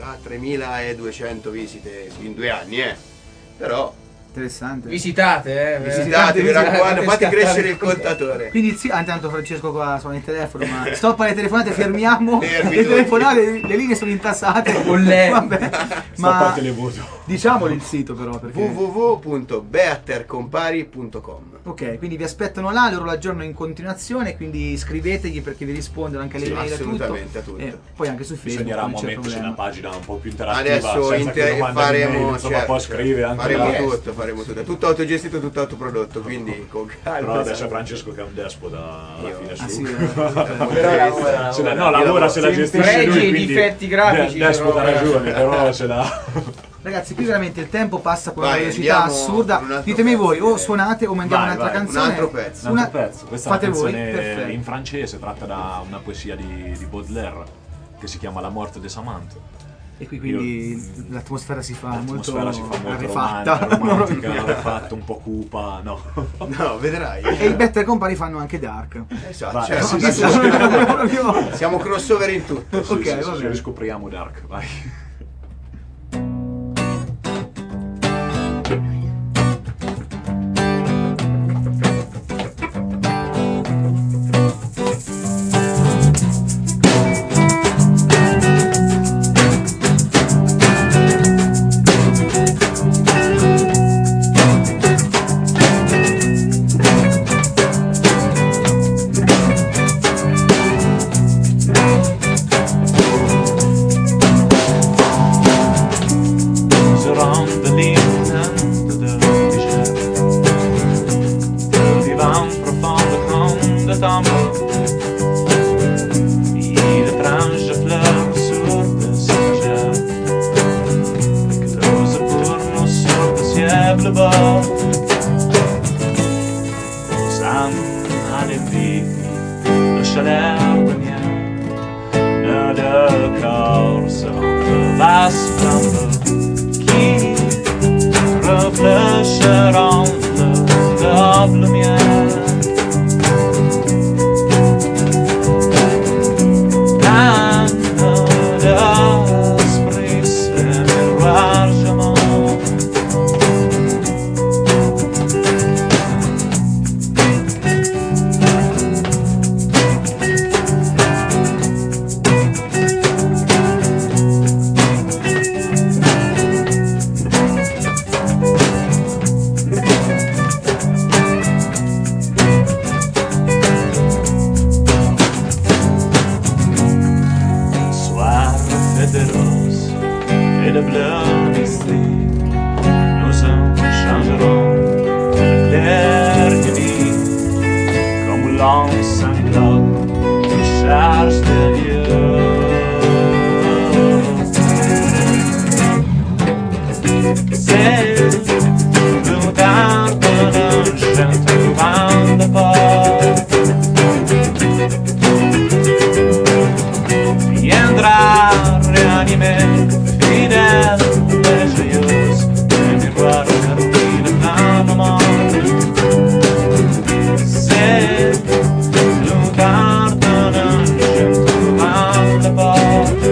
3200 visite in 2 anni, però Interessante. Visitate, visitate, mi raccomando, fate crescere il contatore. Quindi sì, intanto Francesco qua suona il telefono, ma stoppa le telefonate, fermiamo Fermi le tutti. telefonate, le linee sono intassate. Con lei. Vabbè, ma parte le voto. diciamolo il sito però perché www.beattercompari.com. ok, quindi vi aspettano là, loro l'aggiornano in continuazione, quindi scrivetegli perché vi rispondono anche alle Sì, email, a tutto. assolutamente, a tutto. E poi anche su Facebook Bisognerà non c'è metterci problema. una pagina un po' più interattiva. Adesso senza che uno manda faremo, l'email, insomma, certo, poi scrive anche faremo là. tutto, è tutto autogestito, tutto autoprodotto, quindi con calma. Però adesso è Francesco che è un despota alla Io- fine Ah, su. sì, Però lavora, Se la- no, lavora se la Se gestisce pregi lui, e quindi difetti grafici, despota ha però- ragione, però se la Ragazzi, qui veramente il tempo passa con una Vai, velocità andiamo con un assurda. altro Ditemi pezzo, voi, o direi. suonate o mandiamo Vai, un'altra vai, canzone. un altro pezzo. Un altro pezzo. Questa Fate è una voi, canzone perfetto. in francese, tratta da una poesia di Baudelaire che si chiama La morte des amantes. E qui quindi l'atmosfera si fa molto L'atmosfera si fa molto rarefatta. romantica, rarefatta, un po' cupa, no. No, vedrai. E i Better Company fanno anche Dark. Esatto, Vai, cioè, sì, sì, sì, Proprio- siamo crossover in tutto. Sì, Ok, sì, va sì, bene. riscopriamo Dark, vai. Around the ligne de légère Le vivant profonde comme de tambour Il étrange fleurs sur des cimetières Que rose pour nous sur le ciel bleu bas Aux âmes à l'envie de chaleur de miel Nos deux corps seront de vastes flambeaux refléchiront le double miel. Quand nos esprits se miroiront Soir fait de roses et de bleu mystique, nous en changerons le clair de vie, comme l'ensanglant qui cherche des lieux. C'est le temps d'un gentil vent de porte. Viendra réanimer fidèle et joyeuse le miroir garni de plein amour. C'est le quart d'un gentil vent de porte.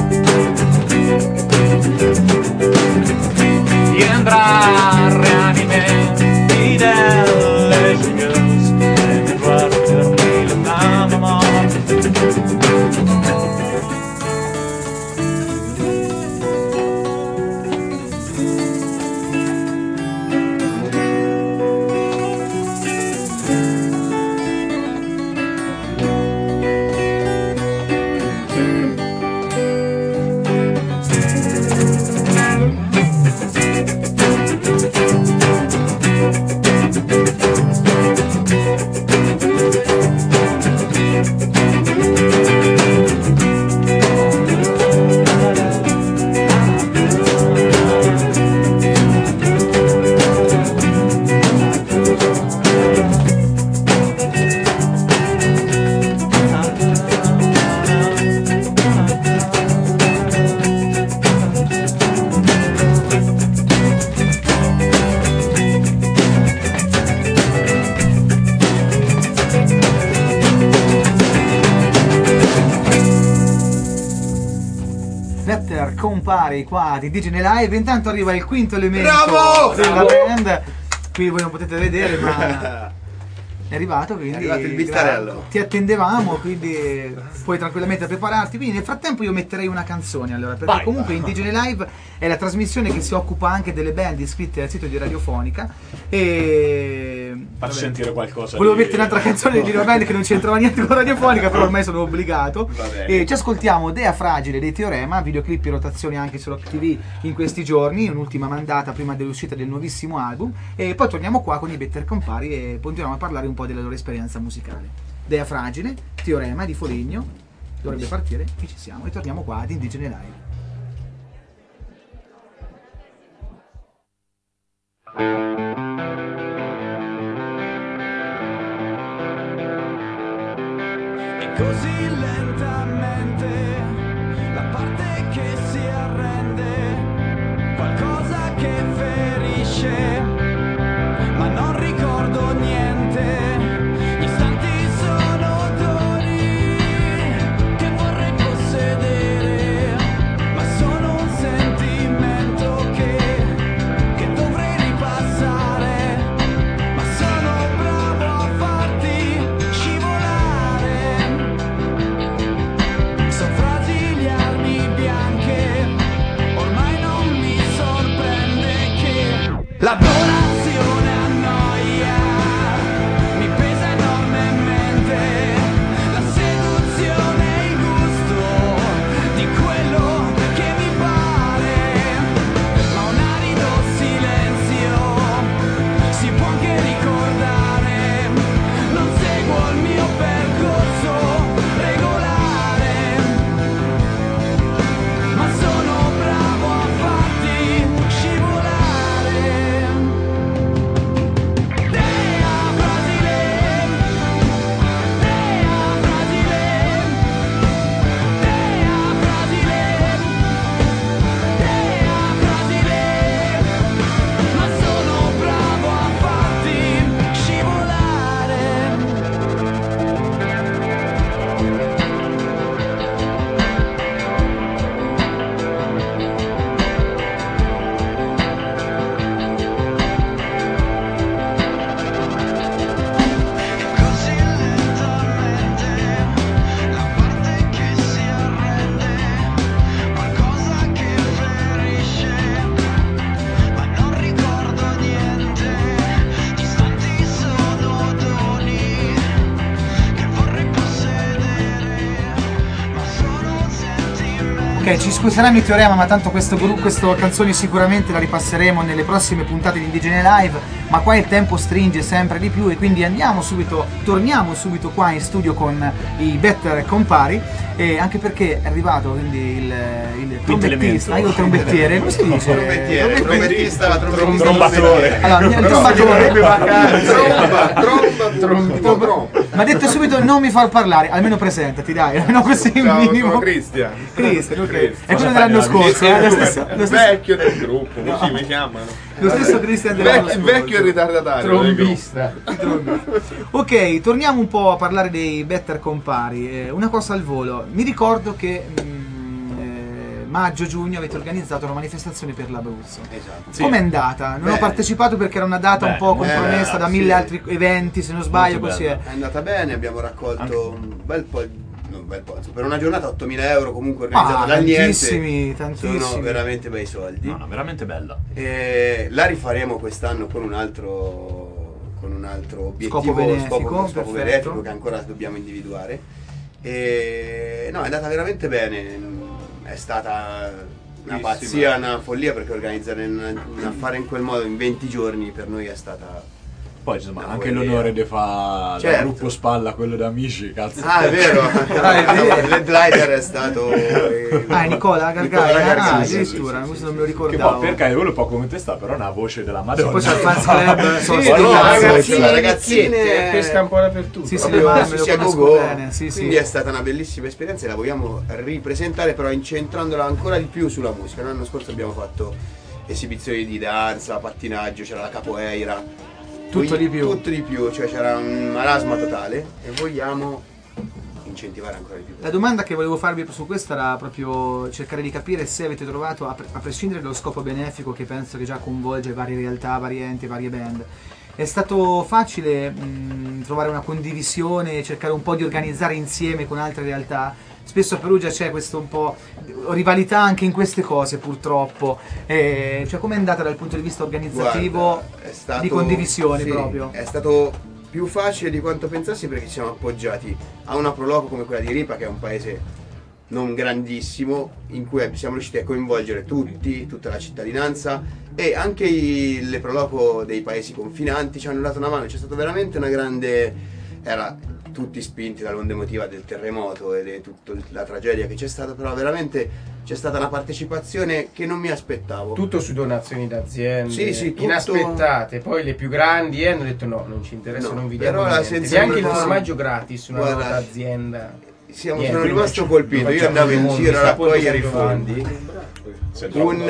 Viendra réanimer fidèle et joyeuse le miroir garni de plein amour. Better Company qua di Digine Live. Intanto arriva il quinto elemento Bravo! della Bravo! band. Qui voi non potete vedere, ma è arrivato, quindi È arrivato il bittarello. ti attendevamo, quindi puoi tranquillamente prepararti. Quindi nel frattempo io metterei una canzone, allora, perché Vai, comunque vai, Indigene Live è la trasmissione che si occupa anche delle band iscritte al sito di Radiofonica e Faccio vabbè, sentire qualcosa. volevo di- mettere un'altra canzone di una band che non c'entrava niente con Radiofonica, però ormai sono obbligato. Va bene. E ci ascoltiamo Dea Fragile dei Teorema, videoclip in rotazione anche su Rock TV in questi giorni, un'ultima mandata prima dell'uscita del nuovissimo album, e poi torniamo qua con i Better Company e continuiamo a parlare un po' della loro esperienza musicale. Dea Fragile, Teorema di Foligno, dovrebbe partire, qui ci siamo e torniamo qua ad Indigene Live. E così lentamente la parte che si arrende, qualcosa che ferisce, ma non ricordo niente. Gli istanti sono doni che vorrei possedere, ma sono un sentimento che dovrei ripassare, ma sono bravo a farti scivolare. Sono frasi le armi bianche, ormai non mi sorprende che l'adorazione annoia, mi pesa enormemente, la seduzione e il gusto di quello che mi pare, ma un arido silenzio si può anche ricordare, non seguo il mio percorso regolare, ma sono bravo a farti scivolare. Dea Brasile, Dea Brasile, Dea Brasile, Dea Brasile, ma sono bravo a farti scivolare. Così lentamente la parte che si arrende, qualcosa che ferisce, ma non ricordo niente. Gli istanti sono doni che vorrei possedere, ma sono un sentimento. Ok, ci scuseranno i Teorema, ma tanto questa canzone sicuramente la ripasseremo nelle prossime puntate di Indigene Live, ma qua il tempo stringe sempre di più e quindi torniamo subito qua in studio con i Better Compari, e anche perché è arrivato quindi il trombettista, io trombettiere, come si dice? Trombettista, Trombatore. Allora, il trombatore. Ma detto subito non mi far parlare, almeno presentati, dai, almeno così il minimo. Sono Cristian. Cristian, ok. È quello dell'anno scorso, lo stesso Vecchio del gruppo, così mi chiamano. lo stesso Cristian dell'anno scorso. Vecchio e ritardatario. Trombista. Ok, torniamo un po' a parlare dei Better Compari. Una cosa al volo, mi ricordo che maggio-giugno avete organizzato una manifestazione per l'Abruzzo. Esatto. Com'è andata? Non ho Bene. partecipato perché era una data un po' compromessa da mille sì. altri eventi, se non sbaglio, Molto così bella. è. È andata bene, abbiamo raccolto un bel po', non un bel po', per una giornata 8.000 euro comunque organizzata dal niente. Tantissimi. Sono veramente bei soldi. No, veramente bella. E la rifaremo quest'anno con un altro obiettivo, Scopo benefico, scopo perfetto. benefico che ancora dobbiamo individuare. E no, è andata veramente bene. È stata una pazzia, una follia, perché organizzare un affare in quel modo in 20 giorni per noi è stata. Poi insomma No, anche vuol l'onore dire. di fare Certo. il gruppo spalla, quello da amici, cazzo. Ah, è vero. L'headliner è stato Nicola Gargari, addirittura, questo non me lo Che ricordavo. poi per caso quello poco come te sta, però ha una voce della Madonna. Poi c'è il fans club, sono Sì, storici. no, ragazzine pesca un po' dappertutto. Sì, sì, proprio ma me lo Susi a conosco go-go. bene, sì, Quindi sì. è stata una bellissima esperienza e la vogliamo ripresentare, però incentrandola ancora di più sulla musica. L'anno scorso abbiamo fatto esibizioni di danza, pattinaggio, c'era la capoeira. Tutto di più. Tutto di più, cioè c'era un marasma totale e vogliamo incentivare ancora di più. La domanda che volevo farvi su questo era proprio cercare di capire se avete trovato, a prescindere dallo scopo benefico che penso che già coinvolge varie realtà, varie enti, varie band, è stato facile trovare una condivisione, cercare un po' di organizzare insieme con altre realtà? Spesso a Perugia c'è questo un po' rivalità anche in queste cose, purtroppo. Cioè, com'è andata dal punto di vista organizzativo, Guarda, è stato- di condivisione sì, proprio? È stato più facile di quanto pensassi, perché ci siamo appoggiati a una proloco come quella di Ripa, che è un paese non grandissimo, in cui siamo riusciti a coinvolgere tutta la cittadinanza, e anche le proloco dei paesi confinanti ci hanno dato una mano. C'è stata veramente una grande... era tutti spinti dall'onda emotiva del terremoto e di tutta la tragedia che c'è stata, però veramente c'è stata una partecipazione che non mi aspettavo. Tutto su donazioni d'aziende, Sì, tutto inaspettate. Poi le più grandi hanno detto no, non ci interessa, No, non vi diamo però la niente. E sensazione- anche il formaggio gratis, una Guarda, nota azienda. Sono Niente, rimasto non colpito, facciamo io andavo in nomi, giro a sta Ponte raccogliere i San fondi. Giovanni.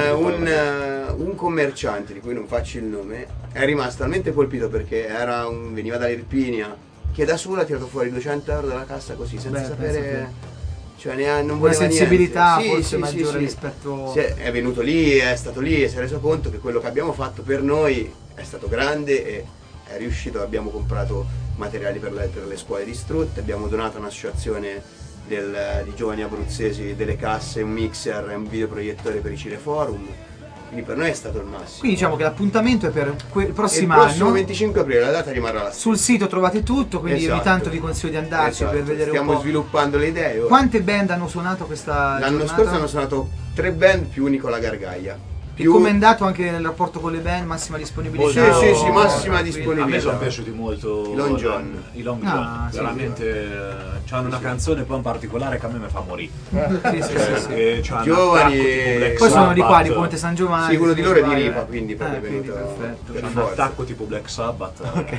Un commerciante di cui non faccio il nome è rimasto talmente colpito perché veniva dall'Irpinia, che da solo ha tirato fuori 200 euro dalla cassa così, senza Beh, sapere, cioè non Una voleva sensibilità niente. forse maggiore rispetto... È venuto lì, è stato lì e si è reso conto che quello che abbiamo fatto per noi è stato grande e è riuscito. Abbiamo comprato materiali per le scuole distrutte, abbiamo donato a un'associazione di giovani abruzzesi delle casse, un mixer e un videoproiettore per i Cineforum, quindi per noi è stato il massimo. Quindi diciamo che l'appuntamento è per il prossimo il prossimo anno. 25 aprile, la data rimarrà la stessa. Sul sito trovate tutto, quindi Esatto. ogni tanto vi consiglio di andarci Esatto. per vedere Stiamo un po'. sviluppando le idee. ora. Quante band hanno suonato questa L'anno giornata? scorso hanno suonato 3 band più Nicola Gargaglia. E come è andato anche nel rapporto con le band? Massima disponibilità? Sì, massima A me disponibilità. sono piaciuti molto I Long John. I Long John. Ah, sì, veramente hanno una canzone poi in particolare che a me mi fa morire. Sì, sì. E c'hanno Giovani, un attacco tipo Black Poi sono di qua, di Sabbath. Ponte San Giovanni. Sì, quello di loro è di Sì, Riva, quindi proprio è quindi venuto perfetto. per C'hanno un forza. attacco tipo Black Sabbath.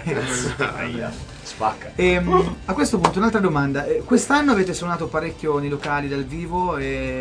Aia, spacca. A questo punto un'altra domanda. Quest'anno avete suonato parecchio nei locali dal vivo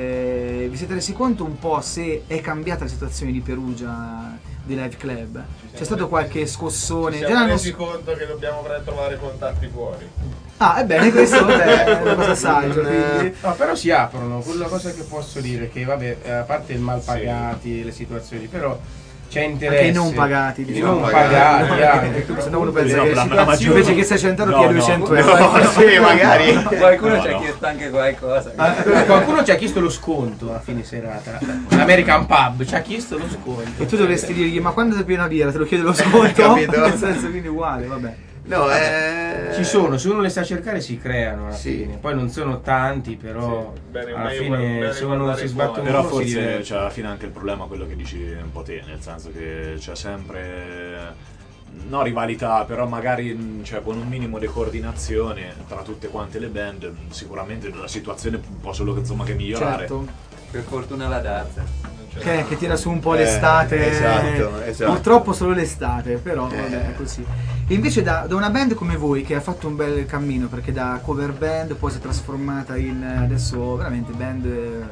e vi siete resi conto un po' se è cambiata la situazione di Perugia dei live club? C'è stato qualche scossone? Ci Già siamo l'anno resi conto che dobbiamo trovare contatti fuori. Ah, ebbene, questo vabbè, è una cosa saggia, quindi... No, però si aprono, quella cosa che posso dire che vabbè, a parte il mal pagati, le situazioni, però c'è interesse. Anche i non pagati, I diciamo. non pagati, anche. Se no uno pensa No, che la maggior- invece che 600 euro No, chiede no. 200 No, euro. sì, magari. Qualcuno No, ci ha no. chiesto anche qualcosa. Qualcuno ci ha chiesto lo sconto a fine serata. L'American Pub ci ha chiesto lo sconto. E tu dovresti dirgli, ma quando ti una birra te lo chiede lo sconto? Capito? Nel senso, quindi uguale, vabbè. No, Ci sono, se uno le sa cercare si creano alla Sì. fine. Poi non sono tanti, però Sì, bene, alla meglio fine bene se uno guardare si sbatte fuori. un Però po' si forse diverte. c'è alla fine anche il problema quello che dici un po' te, nel senso che c'è sempre no rivalità, però magari cioè, con un minimo di coordinazione tra tutte quante le band sicuramente la situazione può solo insomma che migliorare. Certo. Per fortuna la danza. Che tira su un po' l'estate. esatto. Purtroppo solo l'estate, però vabbè, è così. E invece da una band come voi che ha fatto un bel cammino, perché da cover band poi si è trasformata in adesso veramente band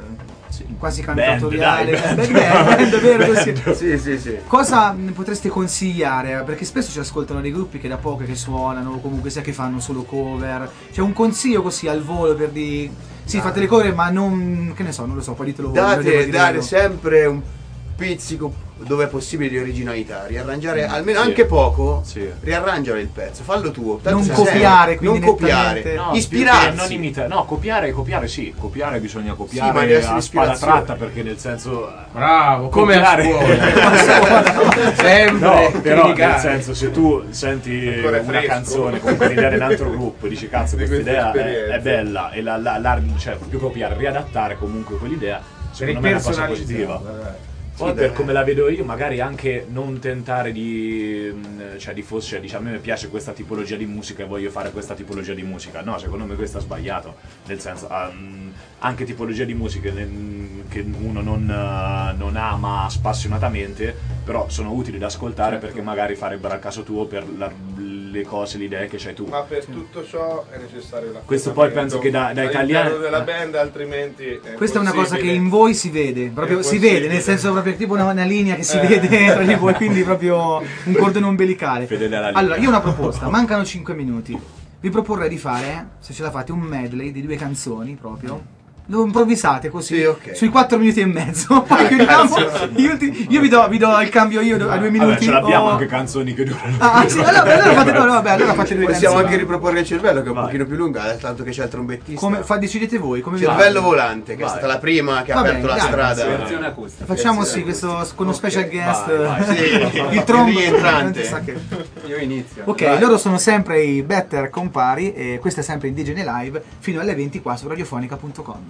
quasi cantatoriale. Band, dai, Band, vero così. Sì. Cosa potreste consigliare? Perché spesso ci ascoltano dei gruppi che da poco che suonano, o comunque sia che fanno solo cover. C'è un consiglio così al volo per dire sì, fate le cover, ma non, che ne so, non lo so, poi ditelo voi. Dare sempre un pizzico dove è possibile di originalità, riarrangiare almeno Sì. anche poco, Sì. riarrangiare il pezzo, fallo tuo. tanto Non sei copiare, sempre, quindi non copiare, nettamente. No, ispirarsi. più che non imitare, no, copiare sì, copiare bisogna Sì, ma copiare deve essere a spada ispirazione. tratta perché nel senso Bravo, come a copiare. scuola. Sempre No, però nel criticare. senso se tu senti Ancora è una fresco. canzone comunque l'idea di un altro gruppo e dici cazzo Di questa questa idea esperienza. è bella e cioè più copiare, riadattare comunque quell'idea secondo me è una cosa positiva. Poi Sì, per dai. come la vedo io magari anche non tentare di dice a me piace questa tipologia di musica e voglio fare questa tipologia di musica, no, secondo me questo è sbagliato, nel senso anche tipologie di musiche che uno non ama spassionatamente però sono utili da ascoltare perché magari farebbero al caso tuo per le cose, le idee che c'hai tu. Ma per tutto ciò è necessario la Questo poi penso che da italiani della band, altrimenti Questa è una cosa che in voi si vede, proprio È si possibile. vede, nel senso proprio tipo una linea che si vede tra di voi, quindi proprio un cordone umbilicale. Fedele alla linea. Allora, io ho una proposta, mancano 5 minuti. Vi proporrei di fare, se ce la fate, un medley di 2 canzoni proprio. Lo improvvisate così, Sì, ok. sui 4 minuti e mezzo. Poi chiudiamo. Io vi do il cambio io a 2 minuti. Vabbè, ce l'abbiamo o- anche canzoni che durano. Ah, sì, allora fate, no, vabbè, allora fate 2 Possiamo canzoni. anche riproporre il cervello che è un Vai. pochino più lunga, tanto che c'è il trombettista. Decidete voi, come vi Cervello va? volante, che è Vai. stata la prima che ha Va aperto bene, la dai, strada. Versione acustica. Facciamo sì, questo con uno special guest. vai. Sì, Il trombo rientrante. sa che- Io inizio. Ok, Vai. loro sono sempre i Better Compari e questo è sempre Indigene Live fino alle 20 qua su radiofonica.com.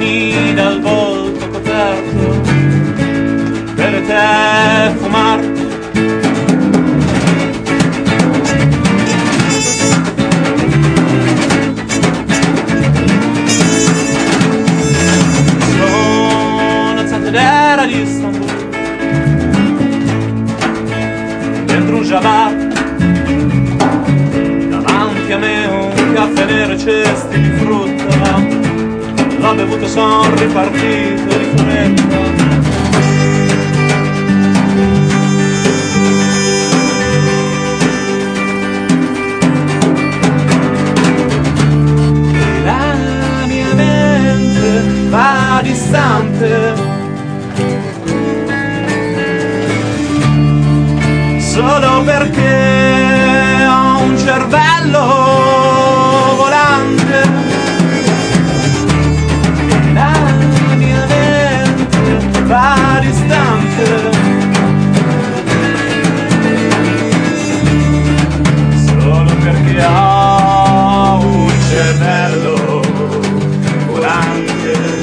occhiali dal volto coperto, per te fumar. Era di Istanbul, dentro un Jabbar, davanti a me un caffè nero e cesti di frutta, l'ho bevuto, son ripartito di fretta. E la mia mente va distante, solo perché ho un cervello volante. E la mia mente va distante, solo perché ho un cervello volante.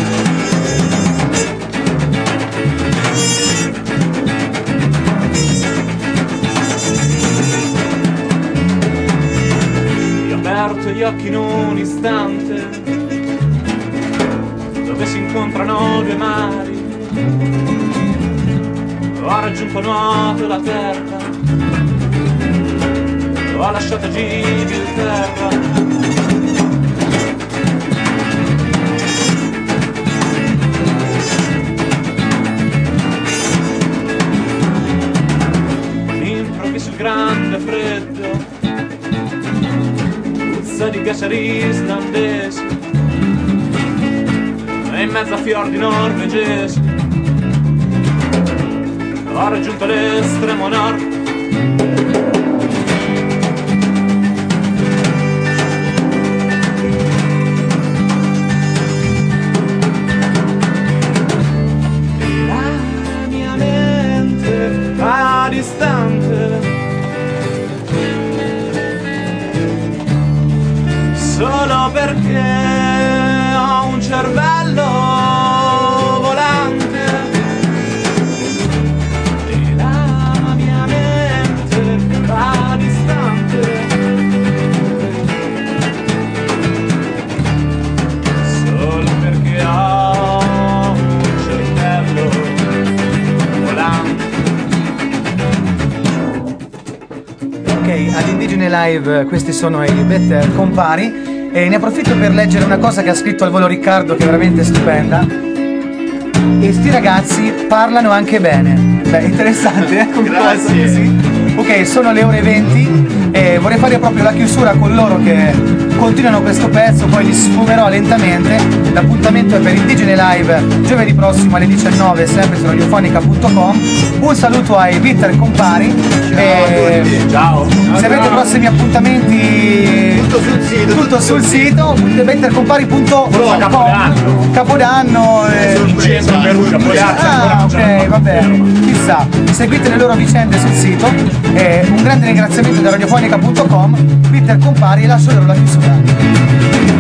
Gli occhi in un istante, dove si incontrano due mari, ho raggiunto nuoto la terra, ho lasciato Gibilterra. All'improvviso il grande freddo di ghiacciari islandesi e in mezzo a fiordi norvegesi ho raggiunto l'estremo nord. E la mia mente va distante, solo perché ho un cervello volante. E la mia mente va distante, solo perché ho un cervello volante. Ok, ad Indigene Live questi sono i Better Compari. E ne approfitto per leggere una cosa che ha scritto al volo Riccardo, che è veramente stupenda. E sti ragazzi parlano anche bene. Beh, interessante, eh? Grazie. Così. Ok, sono le ore 20 e vorrei fare proprio la chiusura con loro che continuano questo pezzo, poi li sfumerò lentamente. L'appuntamento è per Indigene Live giovedì prossimo alle 19, sempre su radiofonica.com. Un saluto ai Bitter Compari. Ciao. Se avete prossimi appuntamenti, tutto sul sito bettercompari.com. Capodanno. In centro per un Capodanno. Ok, vabbè, chissà. Seguite le loro vicende sul sito. Un grande ringraziamento da radiofonica.com. Bitter Compari e lascio loro la chiusura.